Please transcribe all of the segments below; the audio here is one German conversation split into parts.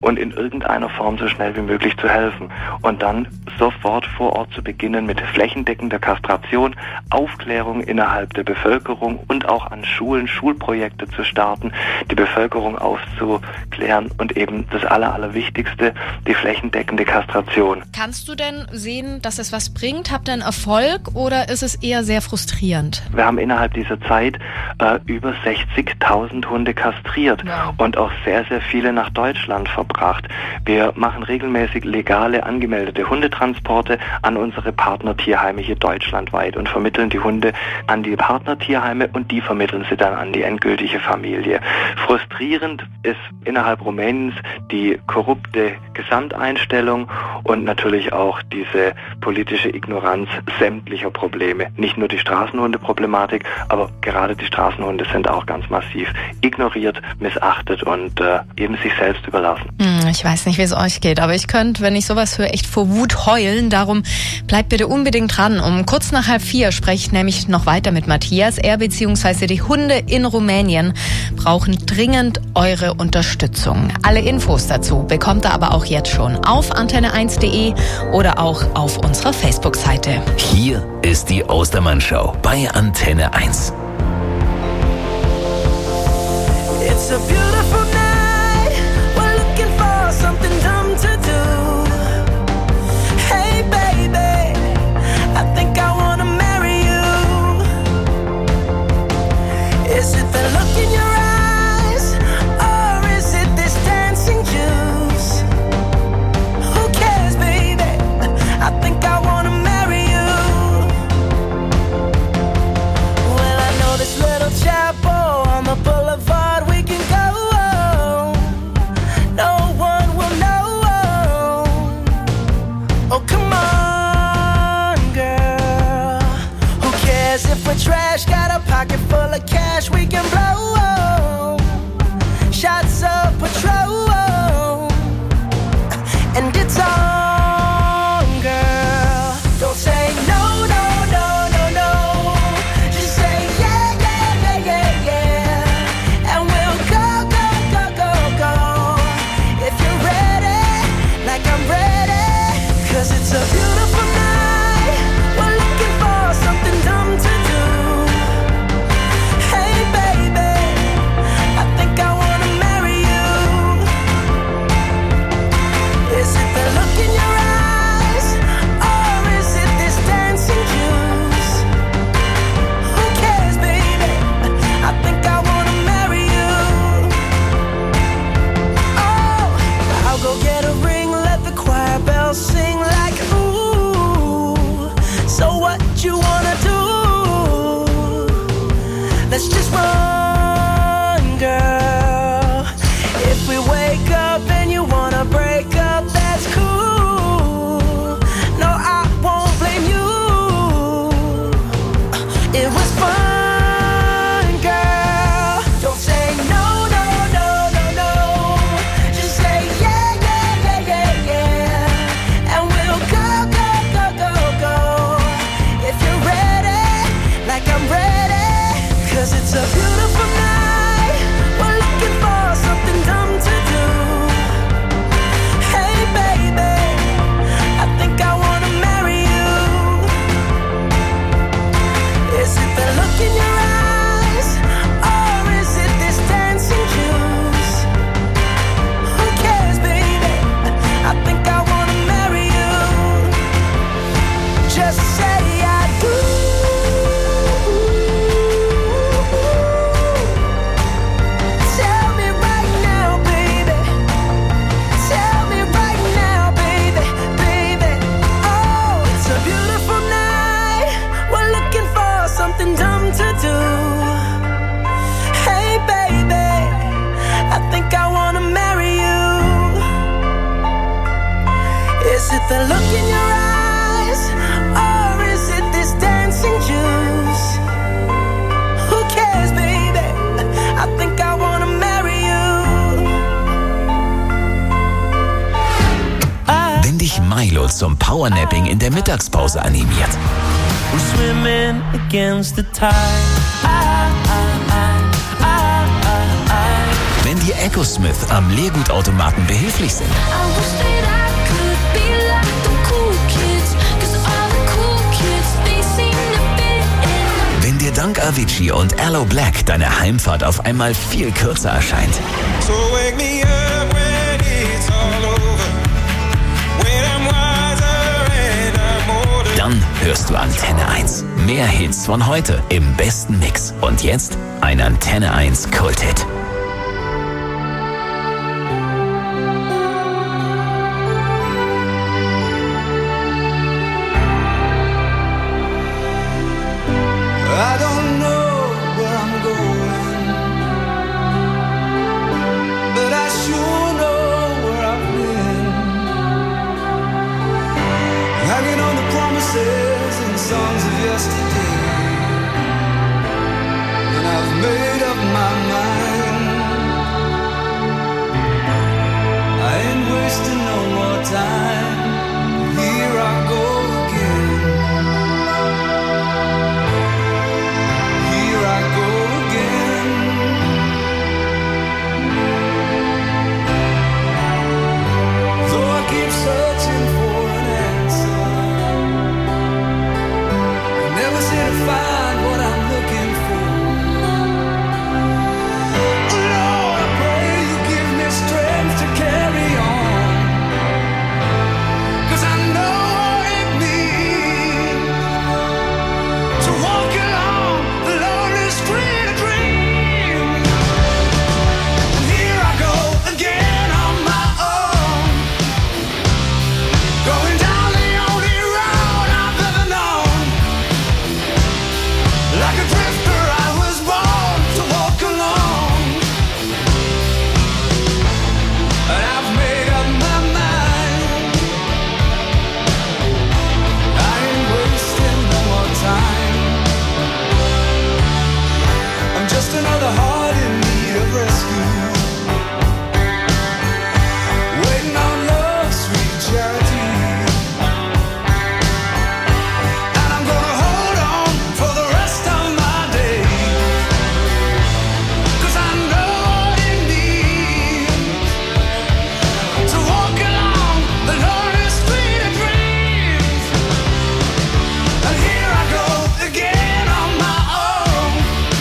und in irgendeiner Form so schnell wie möglich zu helfen. Und dann sofort vor Ort zu beginnen mit flächendeckender Kastration, Aufklärung innerhalb der Bevölkerung und auch an Schulen, Schulprojekte zu starten, die Bevölkerung aufzuklären und eben das Allerwichtigste, die flächendeckende Kastration. Kannst du denn sehen, dass es was bringt? Habt ihr einen Erfolg oder ist es eher sehr frustrierend? Wir haben innerhalb dieser Zeit über 60.000 Hunde kastriert und auch sehr, sehr viele nach Deutschland verbracht. Wir machen regelmäßig legale, angemeldete Hundetransporte an unsere Partnertierheime hier deutschlandweit und vermitteln die Hunde an die Partnertierheime und die vermitteln sie dann an die endgültige Familie. Frustrierend ist innerhalb Rumäniens die korrupte Gesamteinstellung und natürlich auch diese politische Ignoranz sämtlicher Probleme. Nicht nur die Straßenhunde-Problematik, aber gerade die Straßenhunde sind auch ganz massiv ignoriert, missachtet und eben sich selbst überlassen. Ich weiß nicht, wie es euch geht, aber ich könnte, wenn ich sowas höre, echt vor Wut heulen. Darum bleibt bitte unbedingt dran. Um kurz nach 3:30 spreche ich nämlich noch weiter mit Matthias. Er bzw. die Hunde in Rumänien brauchen dringend eure Unterstützung. Alle Infos dazu bekommt ihr aber auch jetzt schon auf antenne1.de oder auch auf unserer Facebook-Seite. Hier ist die Ostermann-Show bei Antenne 1. It's a beautiful night. We're looking for something dumb to do. Hey baby, I think I wanna marry you. Is it the look in your eyes, or is it this dancing juice? Who cares, baby? I think I wanna marry you. Well, I know this little chapel on the boulevard. We can go, no one will know. Oh, come on, girl. Who cares if we're trash? Got a pocket full of cash we can blow. Shots of Patrol, and it's on, girl. Don't say no, no, no, no, no. Just say yeah, yeah, yeah, yeah, yeah. And we'll go, go, go, go, go. If you're ready, like I'm ready. 'Cause it's a beautiful night. We're looking for something dumb to do. Hey baby, I think I wanna marry you. Is it the look in your eyes, or is it this dancing juice? Who cares, baby? I think I wanna marry you. Oh, I'll go get a ring, let the choir bells sing like ooh. So what you wanna do? Let's just run, girl. If we wake up and you wanna break up, that's cool. No, I won't blame you. It was fun, girl. Don't say no, no, no, no, no. Just say yeah, yeah, yeah, yeah, yeah. And we'll go, go, go, go, go. If you're ready, like I'm ready. 'Cause it's a beautiful night. We're looking for something dumb to do. Hey baby, I think I wanna marry you. Is it the look in your eyes, or is it this dancing juice? Who cares, baby? I think I wanna marry you. Just say I do. Tell me right now, baby. Tell me right now, baby, baby. Oh, it's a beautiful night. We're looking for something dumb to do. Hey, baby, I think I wanna marry you. Is it the look in your eyes, or is it this dancing juice? Who cares, baby? I think I wanna marry you. Wenn dich Milo zum Powernapping in der Mittagspause animiert. I'm swimming against the tide. Wenn die Ecosmith am Leergutautomaten behilflich sind. Wenn dir dank Avicii und Aloe Black deine Heimfahrt auf einmal viel kürzer erscheint. So wake me up when it's all over. When I'm wiser and I'm older. Dann hörst du Antenne 1. Mehr Hits von heute im besten Mix. Und jetzt ein Antenne 1 Kulthit. I don't know where I'm going, but I sure know where I've been. Hanging on the promises and songs of yesterday, and I've made up my mind. I ain't wasting no more time. Here I go again. Searching for an answer, I never seem to find what I'm looking for. Lord, I pray you give me strength to carry on, 'cause I know what it means to walk along the lonely street of dreams. And here I go again on my own, going down the only road I've ever known. Like a drifter I was born to walk alone. And I've made up my mind. I ain't wasting no more time. I'm just another heart in need of rescue, waiting on love's sweet charity. And I'm gonna hold on for the rest of my days, 'cause I know what it means to walk along the lonely street of dreams. And here I go again on my own,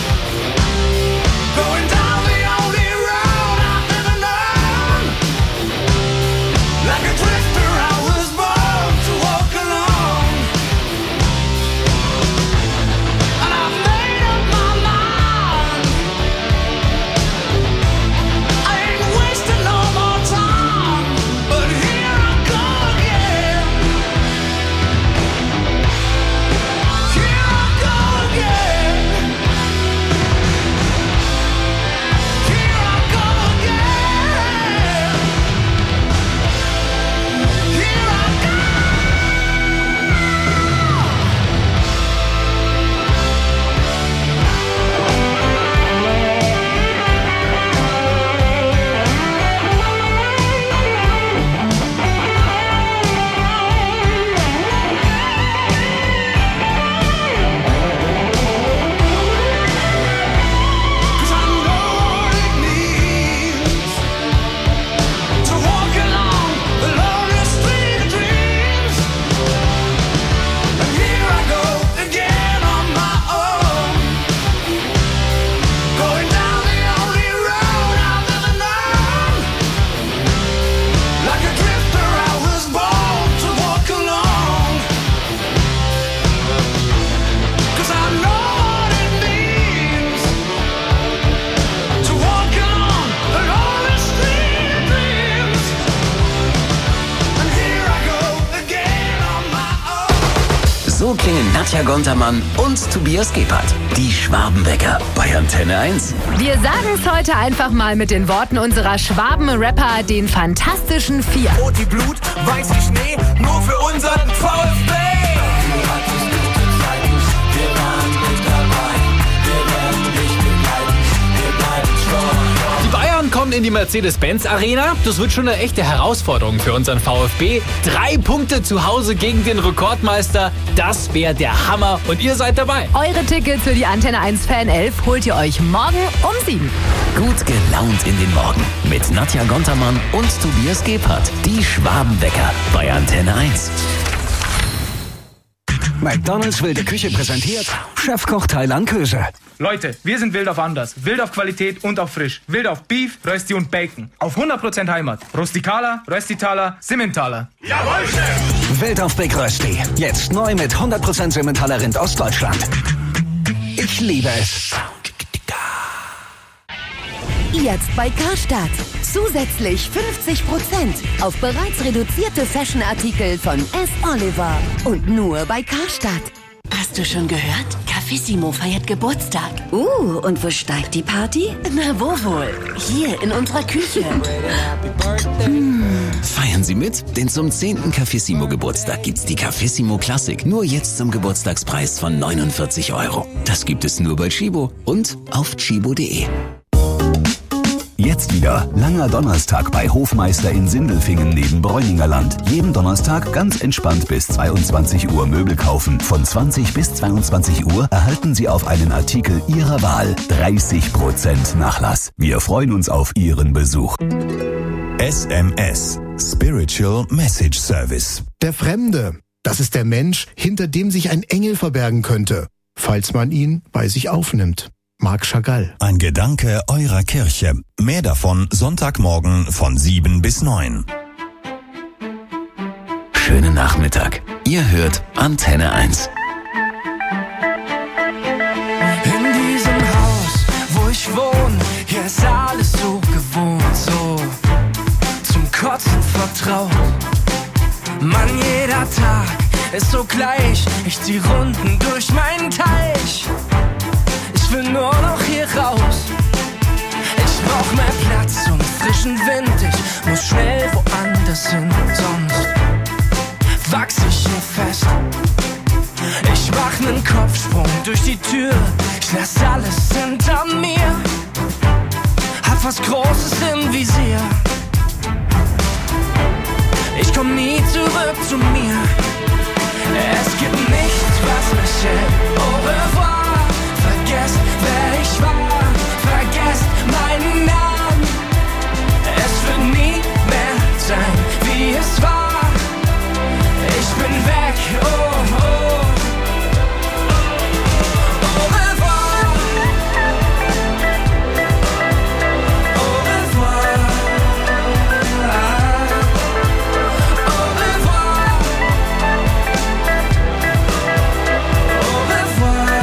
going down the only road I've ever known. Like a drifter I was born to walk alone. And I've made up my mind. I ain't wasting no more time, but here I go again. Here I go again. Here I go again. Here I go. Cause I know what it means to walk along the lonely street of dreams. And here I go again on my own, going down the only road I've ever known. Like a drifter I was born to walk alone. 'Cause I know what it means to walk along the lonely street of dreams. And here I go again on my own. So klingen Nadja Gontermann und Tobias Gebhardt. Die Schwabenbäcker bei Antenne 1. Wir sagen es heute einfach mal mit den Worten unserer Schwaben-Rapper, den Fantastischen Vier. Rot wie Blut, weiß wie Schnee, nur für unseren VfB. Wir waren mit dabei, wir werden dich begleiten, wir bleiben strong. Die Bayern kommen kommen in die Mercedes-Benz Arena. Das wird schon eine echte Herausforderung für unseren VfB. 3 Punkte zu Hause gegen den Rekordmeister. Das wäre der Hammer und ihr seid dabei. Eure Tickets für die Antenne 1 Fan 11 holt ihr euch morgen um 7. Gut gelaunt in den Morgen mit Nadja Gontermann und Tobias Gebhardt. Die Schwabenwecker bei Antenne 1. McDonald's wilde Küche präsentiert Chefkoch Thailand Köse. Leute, wir sind wild auf anders. Wild auf Qualität und auf frisch. Wild auf Beef, Rösti und Bacon. Auf 100% Heimat. Rustikaler, Röstitaler, Simmentaler. Jawohl, Chef! Wild auf Big Rösti. Jetzt neu mit 100% Simmentaler Rind aus Deutschland. Ich liebe es. Jetzt bei Karstadt. Zusätzlich 50% auf bereits reduzierte Fashionartikel von S. Oliver. Und nur bei Karstadt. Hast du schon gehört? Cafissimo feiert Geburtstag. Und wo steigt die Party? Na, wo wohl? Hier in unserer Küche. Feiern Sie mit, denn zum 10. Cafissimo Geburtstag gibt's die Cafissimo Classic. Nur jetzt zum Geburtstagspreis von 49 €. Das gibt es nur bei Chibo und auf chibo.de. Jetzt wieder langer Donnerstag bei Hofmeister in Sindelfingen neben Bräuningerland. Jeden Donnerstag ganz entspannt bis 22 Uhr Möbel kaufen. Von 20 bis 22 Uhr erhalten Sie auf einen Artikel Ihrer Wahl 30% Nachlass. Wir freuen uns auf Ihren Besuch. SMS, Spiritual Message Service. Der Fremde, das ist der Mensch, hinter dem sich ein Engel verbergen könnte, falls man ihn bei sich aufnimmt. Marc Chagall. Ein Gedanke eurer Kirche. Mehr davon Sonntagmorgen von 7 bis 9. Schönen Nachmittag. Ihr hört Antenne 1. In diesem Haus, wo ich wohne, hier ist alles so gewohnt, so zum Kotzen vertraut. Mann, jeder Tag ist so gleich, ich zieh Runden durch meinen Teich. Ich will nur noch hier raus. Ich brauch mehr Platz und frischen Wind. Ich muss schnell woanders hin, sonst wachs ich hier fest. Ich mach nen Kopfsprung durch die Tür. Ich lass alles hinter mir. Hab was Großes im Visier. Ich komm nie zurück zu mir. Es gibt nichts, was mich hält. Au revoir. Vergesst, wer ich war, vergesst meinen Namen. Es wird nie mehr sein, wie es war. Ich bin weg, oh, oh. Au revoir. Au revoir. Au revoir. Au revoir.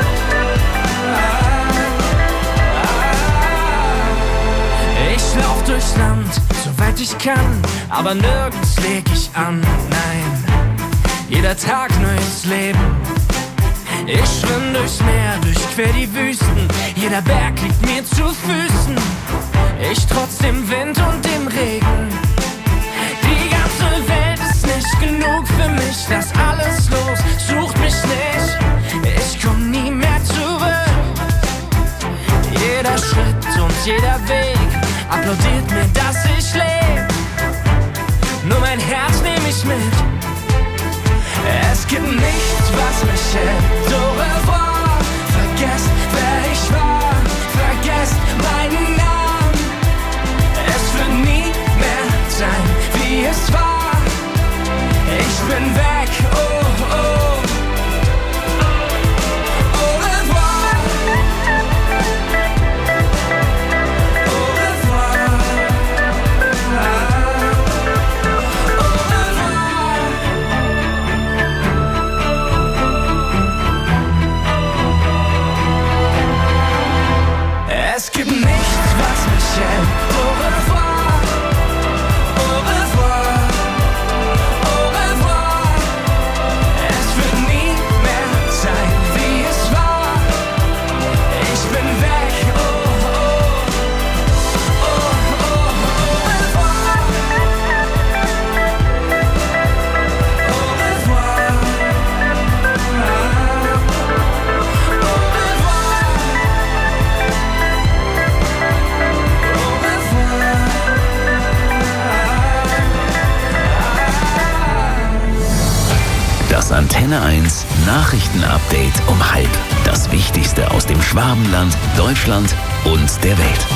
Ich lauf durchs Land, soweit ich kann, aber nirgends leg ich an, nein. Jeder Tag neues Leben. Ich schwimm durchs Meer, durchquer die Wüsten. Jeder Berg liegt mir zu Füßen. Ich trotz dem Wind und dem Regen. Die ganze Welt ist nicht genug für mich. Lass alles los, sucht mich nicht. Ich komm nie mehr zurück. Jeder Schritt und jeder Weg applaudiert mir, dass ich lebe. Nur mein Herz nehm ich mit. Es gibt nichts, was mich hält. Au revoir. Vergesst, wer ich war. Vergesst meinen Namen. Es wird nie mehr sein, wie es war. Ich bin weg, oh, oh. Au revoir. Au revoir. Au revoir. Es gibt nichts, was mich hält. Au revoir. Au revoir. Antenne 1 Nachrichtenupdate um 12:30. Das Wichtigste aus dem Schwabenland, Deutschland und der Welt.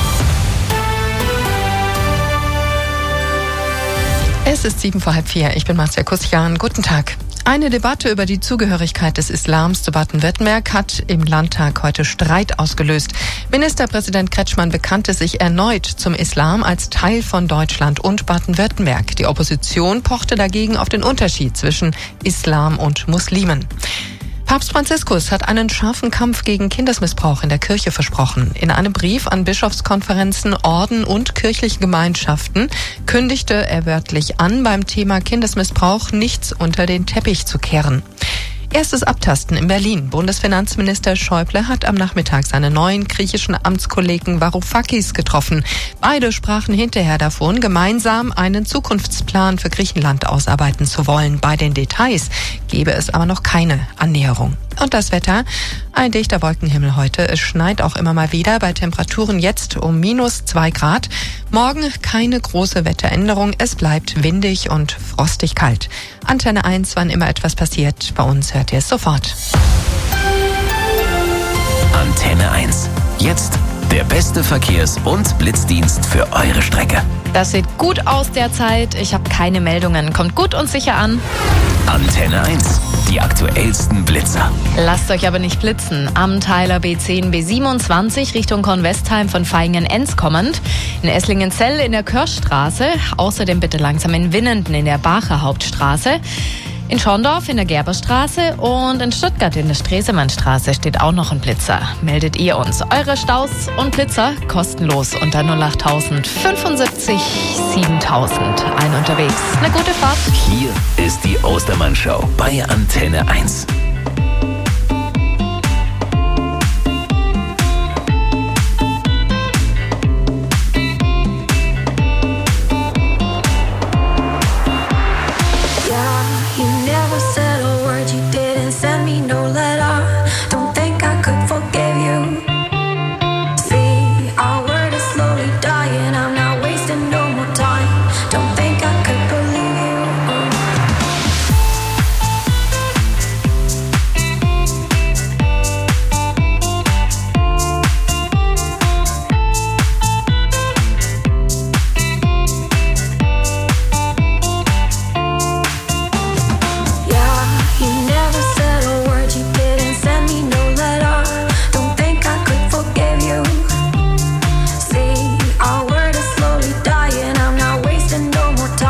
Es ist 3:45. Ich bin Marcia Kussian. Guten Tag. Eine Debatte über die Zugehörigkeit des Islams zu Baden-Württemberg hat im Landtag heute Streit ausgelöst. Ministerpräsident Kretschmann bekannte sich erneut zum Islam als Teil von Deutschland und Baden-Württemberg. Die Opposition pochte dagegen auf den Unterschied zwischen Islam und Muslimen. Papst Franziskus hat einen scharfen Kampf gegen Kindesmissbrauch in der Kirche versprochen. In einem Brief an Bischofskonferenzen, Orden und kirchliche Gemeinschaften kündigte er wörtlich an, beim Thema Kindesmissbrauch nichts unter den Teppich zu kehren. Erstes Abtasten in Berlin. Bundesfinanzminister Schäuble hat am Nachmittag seine neuen griechischen Amtskollegen Varoufakis getroffen. Beide sprachen hinterher davon, gemeinsam einen Zukunftsplan für Griechenland ausarbeiten zu wollen. Bei den Details gebe es aber noch keine Annäherung. Und das Wetter? Ein dichter Wolkenhimmel heute. Es schneit auch immer mal wieder, bei Temperaturen jetzt um -2 Grad. Morgen keine große Wetteränderung. Es bleibt windig und frostig kalt. Antenne 1, wann immer etwas passiert. Bei uns hört ihr es sofort. Antenne 1. Jetzt der beste Verkehrs- und Blitzdienst für eure Strecke. Das sieht gut aus derzeit. Ich habe keine Meldungen. Kommt gut und sicher an. Antenne 1. Die aktuellsten Blitzer. Lasst euch aber nicht blitzen. Am Teiler B10, B27 Richtung Kornwestheim von Vaihingen-Enz kommend. In Esslingen-Zell in der Kirchstraße. Außerdem bitte langsam in Winnenden in der Bacher Hauptstraße. In Schorndorf in der Gerberstraße und in Stuttgart in der Stresemannstraße steht auch noch ein Blitzer. Meldet ihr uns eure Staus und Blitzer kostenlos unter 08000 75 7000. Ein unterwegs. Eine gute Fahrt. Hier ist die Ostermann-Show bei Antenne 1. More time.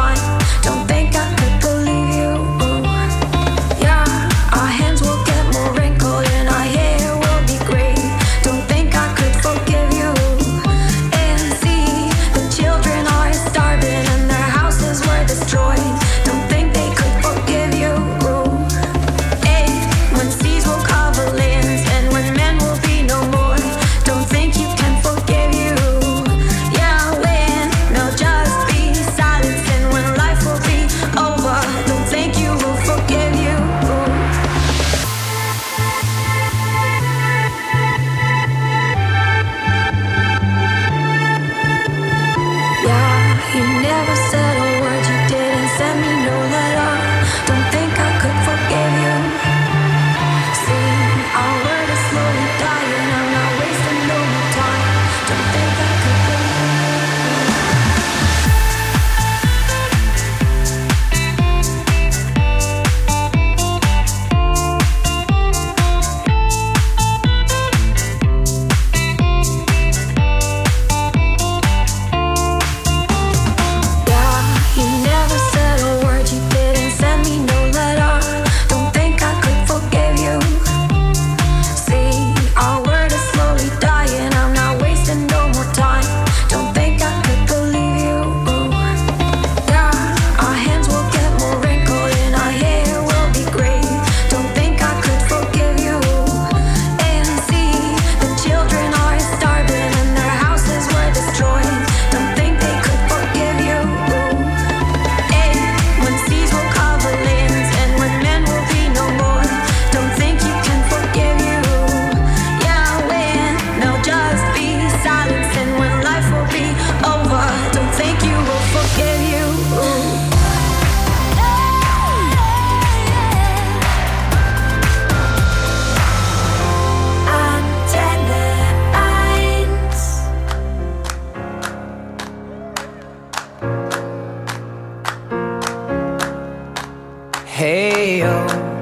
Hey, yo.